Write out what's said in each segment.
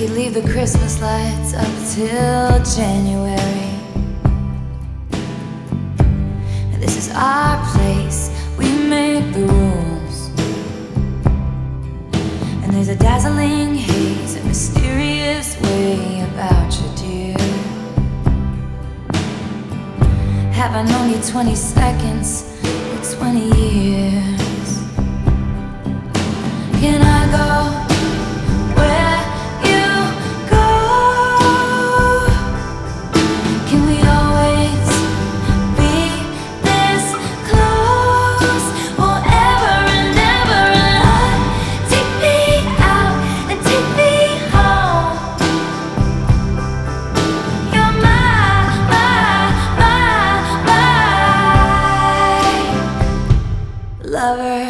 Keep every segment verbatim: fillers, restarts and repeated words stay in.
could leave the Christmas lights up till January. This is our place, we make the rules. And there's a dazzling haze, a mysterious way about you, dear. Have I known you twenty seconds or twenty years? Can I go where you go? Can we always be this close forever and ever? And on, take me out and take me home. You're my, my, my, my lover.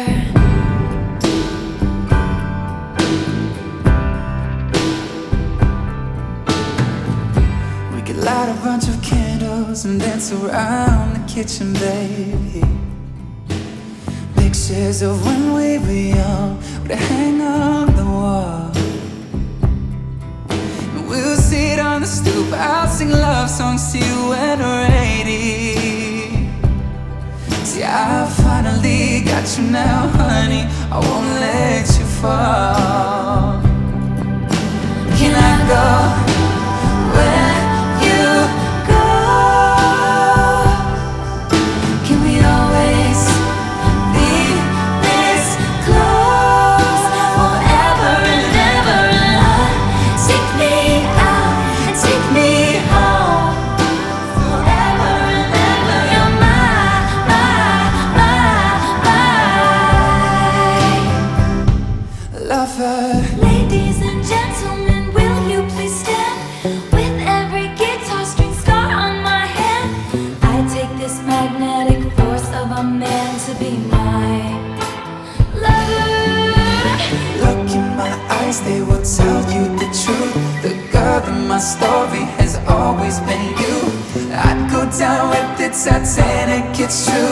Light a bunch of candles and dance around the kitchen, baby. Pictures of when we were young would hang on the wall. And we'll sit on the stoop, I'll sing love songs to you when we're eighty. See, I finally got you now, honey, I won't let you fall. Can I go where Ladies and gentlemen, will you please stand? With every guitar string scar on my hand, I take this magnetic force of a man to be my lover. Look in my eyes, they will tell you the truth. The girl in my story has always been you. I'd go down with the Titanic, it's true.